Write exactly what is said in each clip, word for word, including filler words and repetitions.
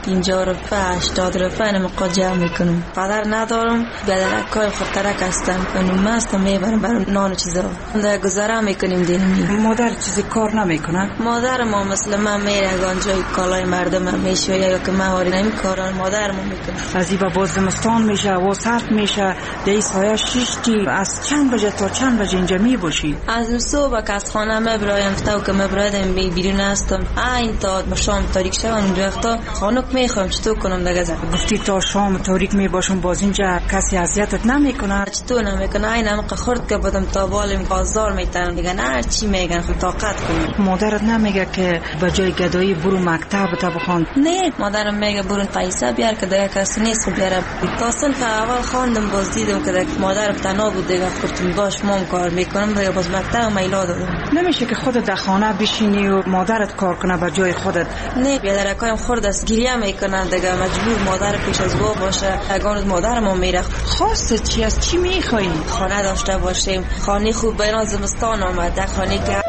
پنجاه روپه هشتاد روپه اینم جمع میکنم. پدر ندارم، بیادرکای خود ترک هستم، اونم هستم میبرم برای نان و چیزا در گذاره میکنیم دینمی. مادر چیزی کار نمیکنن؟ مادر ما مثل من میره گانجای کالای مردم میشه یا که مهاری نمی کاران مادر ما میکنه. از این باز زمستان میشه و سرد میشه در سایه شیشتی. از چند بجه تا چند بجه اینجا می باشی؟ از صبح که از خانه میبرایم تا که میبرادم بیرون هستم این تا شام تاریک شون اونجا تا خانوک میخوام چطور کنم دیگه. گفتی تا شام تاریک میباشم باز اینجا کسی اذیتت نمیکنه؟ چطور نمیکنه؟ اینم که خورد که بدم تا بالم بازار میتونم دیگه نه چی میگن خب طاقت کنم. مادرت نمیگه که به جای گدایی برو مکتب تا بخوان؟ نه مادرم میگه برو پیسه بیار که دیگه کسی نیست بیاره. تا صنف اول خواندم باز دیدم که مادرم تنها بود دیگه خودم باش مام کار میکنم دیگه باز مکتب میلا دادم. نمیشه که خودت در خانه بشینی و مادرت کار کنه به جای خودت؟ نه بیادرکایم خورد است گریه میکنن دیگه مجبور مادر پیش از با باشه. اگه مادرم میره خواسته چی است؟ چی میخوایی؟ خانه داشته باشیم، خانه خوب بین زمستان آمده، خانه که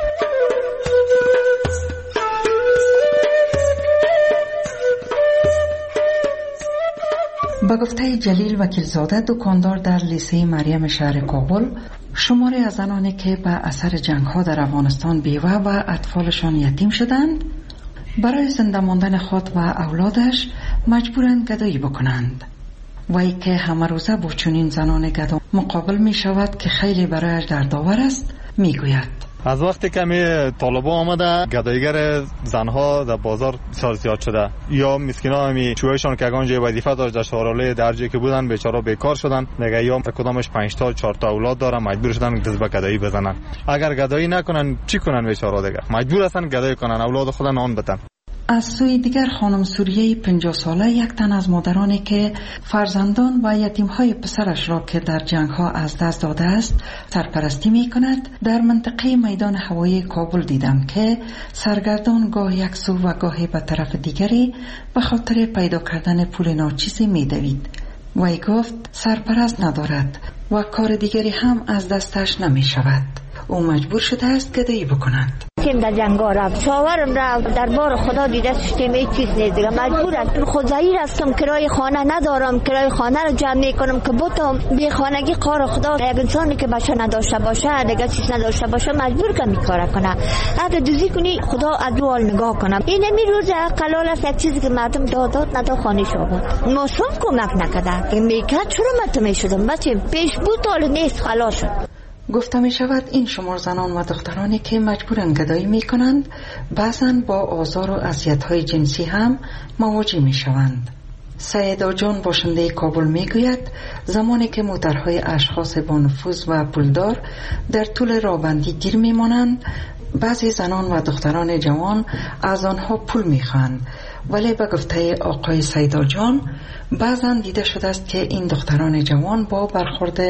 به گفته جلیل وکیلزاده دکاندار در لیسه مریم شهر کابل، شماری از زنانی که به اثر جنگ ها در افغانستان بیوه و اطفالشان یتیم شدند برای زنده ماندن خود و اولادش مجبورند گدایی بکنند. وی که همه روزه با چنین زنان گدا مقابل می شود که خیلی برایش دردآور است، می گوید از وقتی که می طالبان آمده گدایگر زنها در بازار بسیار زیاد شده. یا مسکینا همی چوهشان که اگانجا وظیفه داشت در شهراله درجه که بودن بیچاره بیکار شدن دیگه، یا کدامش پنج تا چهار تا اولاد دارن مجبور شدن دست به گدایی بزنن. اگر گدایی نکنن چی کنن بیچاره دیگه؟ مجبور هستن گدایی کنن اولاد خود نان بدن. از سوی دیگر خانم سوریه پنجاه ساله یک تن از مادرانی که فرزندان و یتیم‌های پسرش را که در جنگ‌ها از دست داده است سرپرستی می‌کند در منطقه میدان هوایی کابل دیدم که سرگردان گاه یک سو و گاهی به طرف دیگری به خاطر پیدا کردن پول ناچیزی می‌دوید. وی گفت سرپرست ندارد و کار دیگری هم از دستش نمی‌شود. او مجبور شده است گدایی بکند. کم در جنگا رفت شاورم رفت در بار خدا دیده سیستم هیچ چیز نیست دیگه. مجبور هستم خود ضعیف هستم، کرای خانه ندارم، کرای خانه رو جمع میکنم که بتم بی خانگی قار خدا. یک انسانی که بچه نداشته باشه دیگه چیز نداشته باشه مجبور که میکاره کنه. اگه دوزی کنی خدا از رو حال نگاه کنم. این می روز قلال است یک چیزی که مردم دادات نداد خانه شو بود مصرف کمک نکرده میکرد چرا مت میشدم بچه پیش بود حال نیست خلاص شد. گفته می شود این شمار زنان و دخترانی که مجبورن گدایی می کنند بعضاً با آزار و اذیت‌های جنسی هم مواجه می شوند. سیدا جان باشنده کابل می گوید زمانی که موترهای اشخاص با نفوذ و پولدار در طول راهبندی گیر می مانند بعضی زنان و دختران جوان از آنها پول می خوان. ولی به گفته آقای سیدا جان بعضا دیده شده است که این دختران جوان با برخورد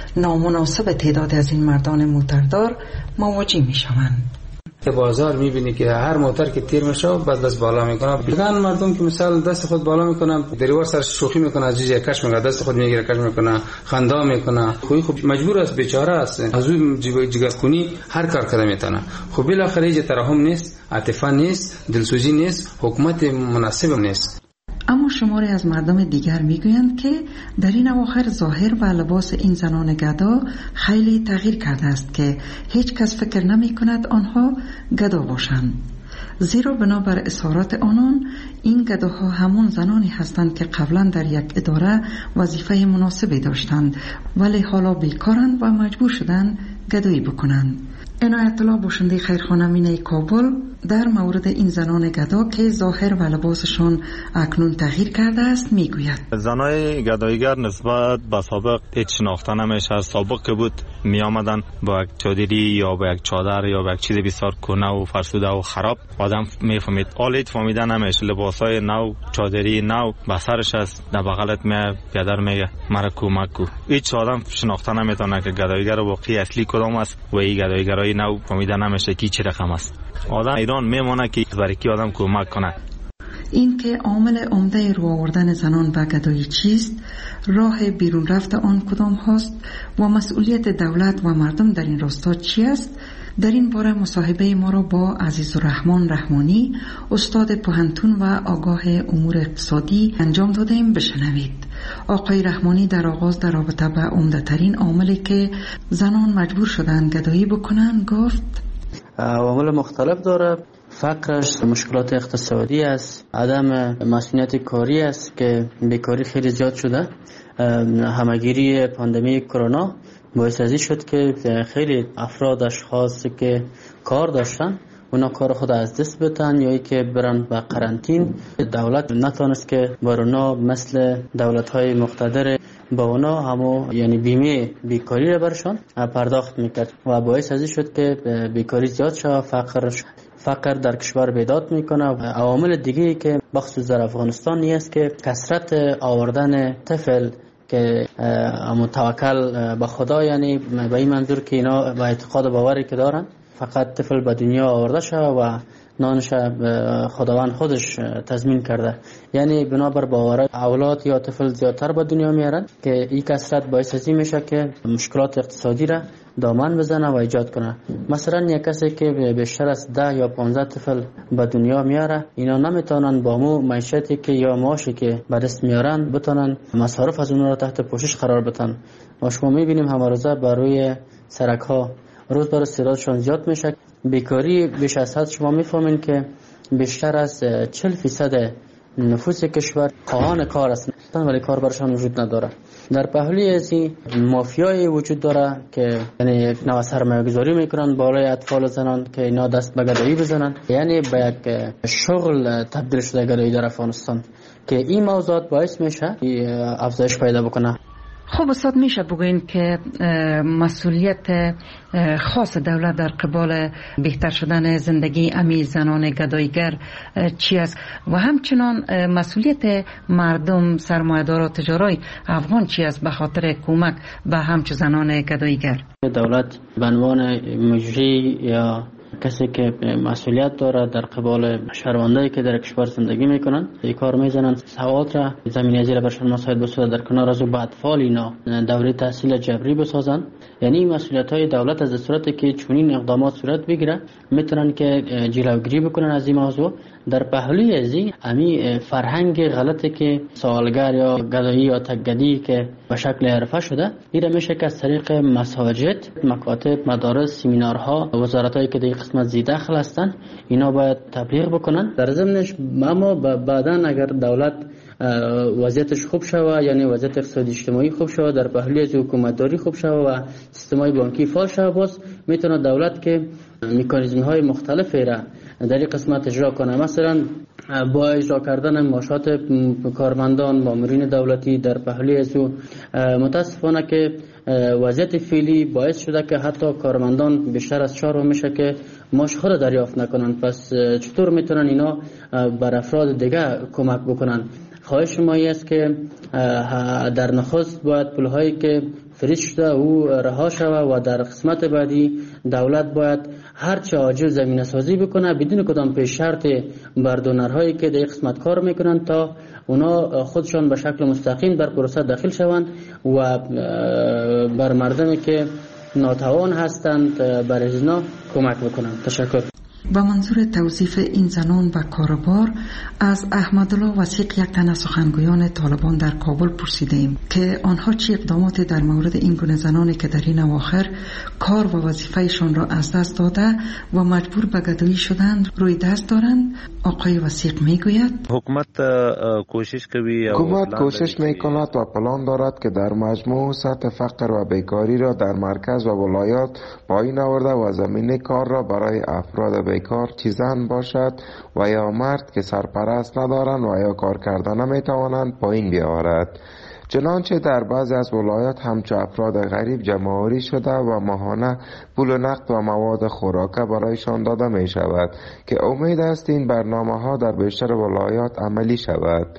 نامناسب تعداد از این مردان موتردار مواجه می شوند. که بازار میبینی که هر موتر که تیر میشه بعد دست بالا میکنه. بگن مردم که مثلا دست خود بالا میکنن دریوار سر شوخی میکنه از جیجه کش میکنه دست خود میگیره کش میکنه خندا میکنه. خوی خب مجبور است بیچاره است از اون جگت کنی هر کار کرده میتونه. خب بالاخره هیچ ترحم نیست، عاطفه نیست، دلسوزی نیست، حکومت مناسب نیست. اما شماری از مردم دیگر میگویند که در این اواخر ظاهر و لباس این زنان گدا خیلی تغییر کرده است که هیچ کس فکر نمی کند آنها گدا باشند. زیرا بنابر اظهارات آنان این گداها همون زنانی هستند که قبلا در یک اداره وظیفه مناسبی داشتند ولی حالا بیکارند و مجبور شدند گدایی بکنند. عنایت الله باشنده خیرخانه مینه کابل در مورد این زنان گدا که ظاهر و لباسشون اکنون تغییر کرده است میگوید زنای گدایگر نسبت به سابق هیچ شناخته نمیشه. سابق که بود می آمدن با یک چادری یا با یک چادر یا با یک چیز بسیار کنه و فرسوده و خراب آدم میفهمید. آلیت فهمیده نمیشه. لباسای نو چادری نو به سرش است در بغلت می پدر میگه مرا کمک کو. هیچ آدم شناخته نمیتونه که گدایگر واقعی اصلی کدام است و این گدایگرای نو فهمیده نمیشه کی چه رقم است. آدم ایران میمونه که برای کی آدم کمک کنه. این که عامل عمده رو آوردن زنان به گدایی چیست، راه بیرون رفت آن کدام هاست و مسئولیت دولت و مردم در این راستا چی است، در این باره مصاحبه ما را با عزیزالرحمن رحمانی استاد پوهنتون و آگاه امور اقتصادی انجام دادیم. بشنوید. آقای رحمانی در آغاز در رابطه به عمده‌ترین عاملی که زنان مجبور شدند گدایی بکنن گفت عوامل مختلف داره. فقرش، مشکلات اقتصادی است، عدم مسئولیت کاری است که بیکاری خیلی زیاد شده. همگیری پاندمی کرونا باعث ازی شد که خیلی افراد اشخاص که کار داشتن اونا کار خود از دست بدن یا ای که برن به قرنطین. دولت نتونست که بر اونا مثل دولت‌های مقتدر با اونا همو یعنی بیمه بیکاری را برشان پرداخت میکرد و باعث ازی شد که بیکاری زیاد شد. فقر فقر در کشور بیداد میکنه. عوامل دیگه که بخصوص در افغانستان نیست که کثرت آوردن طفل که متوکل به خدا، یعنی به این منظور که اینا با اعتقاد و باوری که دارن فقط طفل به دنیا آورده شد و نانش خداوند خودش تضمین کرده، یعنی بنابر باور اولاد یا طفل زیادتر به دنیا میارن که این کثرت باعث ازی میشه که مشکلات اقتصادی را دامن بزنه و ایجاد کنه. مثلا یک کسی که بیشتر از ده یا پانزده طفل به دنیا میاره، اینا نمیتونن با مو معیشتی که یا معاشی که به دست میارن بتونن مصارف از اونها را تحت پوشش قرار بدن. و شما میبینیم همه روزه بر روی سرک ها روز بر روز تعدادشون زیاد میشه. بیکاری بیش از حد شما میفهمین که بیشتر از چهل فیصد نفوس کشور خواهان کار هستند ولی کار برشان وجود نداره. در پهلوی از این مافیای وجود داره که یعنی یک نوع سرمایه گذاری میکنن بالای اطفال زنان که اینا دست به گدایی بزنن، یعنی به یک شغل تبدیل شده گدایی در افغانستان که این موضوعات باعث میشه افزایش پیدا بکنه. خب استاد میشه بگوین که مسئولیت خاص دولت در قبال بهتر شدن زندگی امی زنان گدایگر چی است و همچنان مسئولیت مردم سرمایه‌دار و تجارای افغان چی است به خاطر کمک به همچو زنان گدایگر؟ دولت به عنوان مجری یا کسی که مسئولیت داره در قبال شهروندایی که در کشور زندگی میکنن این کار میزنن سواد را زمینه زیر برشان مساعد بسازه، در کنار از او به اطفال اینا دوره تحصیل جبری بسازن. یعنی مسئولیت های دولت از صورتی که چنین اقدامات صورت بگیره میتونن که جلوگیری بکنن از این موضوع. در پهلوی از این امی فرهنگ غلطی که سوالگر یا گدایی یا تکگدی که به شکل حرفه شده این میشه که از طریق مساجد، مکاتب، مدارس، سمینارها، وزارتایی که در قسمت زی دخل هستن اینا باید تبلیغ بکنن. در ضمنش اما بعداً اگر دولت وضعیتش خوب شوه، یعنی وضعیت اقتصادی اجتماعی خوب شوه، در پهلوی از حکومتداری خوب شوه و سیستمای بانکی فعال شوه، باز میتونه دولت که مکانیزم های مختلفی را در این قسمت اجرا کنه. مثلا با اجرا کردن معاشات کارمندان، مامورین دولتی در پهلوی از متاسفانه که وضعیت فعلی باعث شده که حتی کارمندان بیشتر از چهار میشه که معاش خود دریافت نکنن. پس چطور میتونن اینا بر افراد دیگه کمک بکنن؟ خواهش ما است که در نخست باید پولهایی که فریز شده او رها شود و در قسمت بعدی دولت باید هرچه عاجل زمینه سازی بکنه بدون کدام پیش شرط بر دونرهایی که در قسمت کار میکنن تا اونا خودشان به شکل مستقیم در پروسه داخل شوند و بر مردمی که ناتوان هستند بر اینا کمک بکنند. تشکر. با منظور توصیف این زنان به کاروبار از احمدالله وثیق یک تن از سخنگویان طالبان در کابل پرسیدیم که آنها چه اقداماتی در مورد این گونه زنانی که در این اواخر کار و وظیفهشان را از دست داده و مجبور به گدایی شدند روی دست دارند. آقای وثیق میگوید حکومت کوشش کوي حکومت کوشش میکند و پلان دارد که در مجموع سطح فقر و بیکاری را در مرکز و ولایات پایین آورده و زمینه کار را برای افراد بیکار چه زن باشد و یا مرد که سرپرست ندارند و یا کار کردن نمیتوانند پایین بیاورد. چنانچه در بعضی از ولایات همچو افراد غریب جمع‌آوری شده و ماهانه پول نقد و مواد خوراکه برایشان داده می شود که امید است این برنامه ها در بیشتر ولایات عملی شود.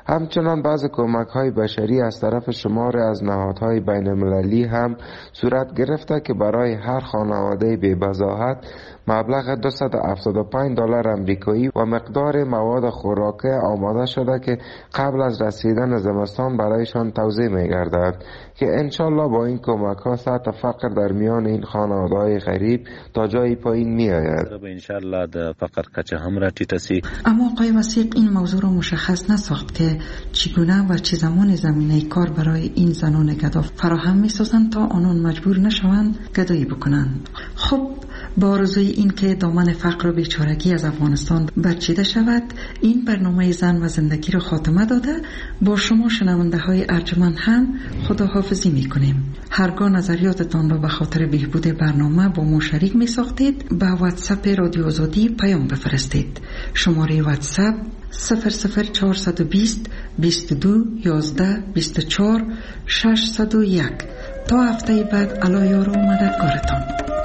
همچنان بعض کمک های بشری از طرف شمار از نهادهای بین المللی هم صورت گرفته که برای هر خانواده بی بضاعت مبلغ دویست و هفتاد و پنج دلار امریکایی و مقدار مواد خوراکی آماده شده که قبل از رسیدن زمستان برایشان توزیع می‌گردد که انشالله با این کمک ها سطح فقر در میان این خانواده‌های غریب تا جایی پایین می‌آید. انشالله د فقر کچه هم را ټیټه. اما آقای وثیق این موضوع را مشخص نساخت که چگونه و چه زمان زمینه کار برای این زنان گدا فراهم می‌سازند تا آنان مجبور نشوند گدایی بکنند. خب با آرزوی این که دامن فقر و بیچارگی از افغانستان برچیده شود، این برنامه زن و زندگی را خاتمه داده با شما شنونده های ارجمند هم خداحافظی می کنیم. هرگاه نظریاتتان را به خاطر بهبود برنامه با ما شریک می ساختید، به واتساپ رادیو آزادی پیام بفرستید. شماره واتساپ صفر صفر چهارصد و بیست بیست و دو یازده بیست و چهار ششصد و یک. تا هفته بعد، الله یار و مددگارتان.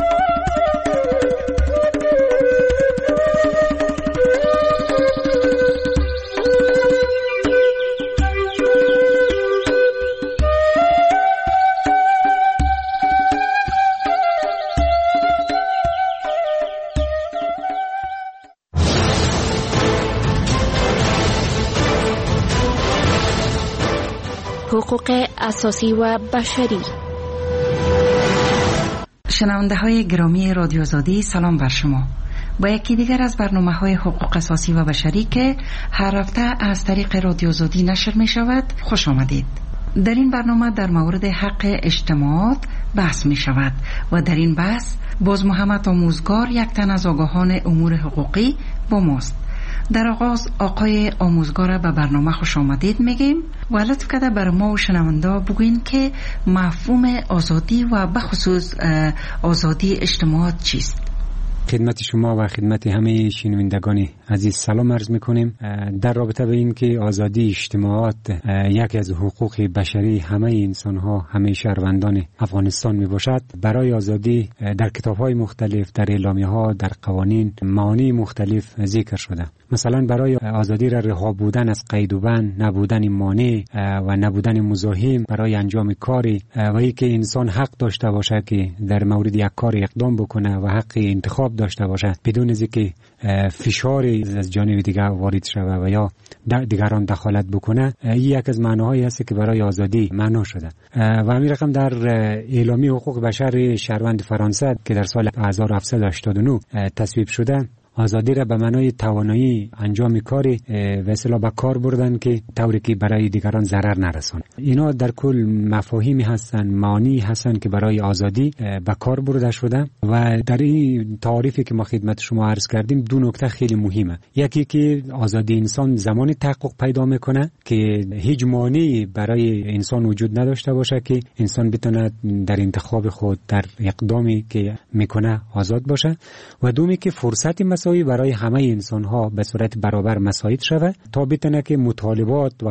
حقوق اساسی و بشری. شنونده های گرامی رادیو آزادی، سلام بر شما. با یکی دیگر از برنامه های حقوق اساسی و بشری که هر هفته از طریق رادیو آزادی نشر می شود خوش آمدید. در این برنامه در مورد حق اجتماعات بحث می شود و در این بحث باز محمد آموزگار، یک تن از آگاهان امور حقوقی، با ماست. در آغاز آقای آموزگار به برنامه خوش آمدید میگیم و لطف کرده بر ما و شنونده بگوین که مفهوم آزادی و بخصوص آزادی اجتماعات چیست؟ خدمت شما و خدمت همه شنوندگان عزیز سلام عرض میکنیم. در رابطه به این که آزادی اجتماعات یکی از حقوق بشری همه انسان ها، همه شهروندان افغانستان می باشد، برای آزادی در کتاب های مختلف، در اعلامیه ها، در قوانین معانی مختلف ذکر شده. مثلا برای آزادی را رها بودن از قید و بند، نبودن مانع و نبودن مزاحم برای انجام کاری و اینکه انسان حق داشته باشه که در مورد یک کار اقدام بکنه و حق انتخاب داشته باشه بدون از اینکه فشار از جانب دیگر وارد شود و یا دیگران دخالت بکنه. این یک از معناهایی است که برای آزادی معنا شده و همین رقم در اعلامیه حقوق بشر شهروند فرانسه که در سال هزار و هفتصد و هشتاد و نه تصویب شده، آزادی را به معنای توانایی انجام کاری و اصطلاح به کار بردن که طوری که برای دیگران ضرر نرسونه. اینا در کل مفاهیمی هستن، معانی هستن که برای آزادی به کار برده شده و در این تعریفی که ما خدمت شما عرض کردیم دو نکته خیلی مهمه. یکی که آزادی انسان زمان تحقق پیدا میکنه که هیچ مانعی برای انسان وجود نداشته باشه که انسان بتونه در انتخاب خود، در اقدامی که میکنه آزاد باشه، و دومی که فرصت مساوی برای همه انسان ها به صورت برابر مساعد شود تا بتونه که مطالبات و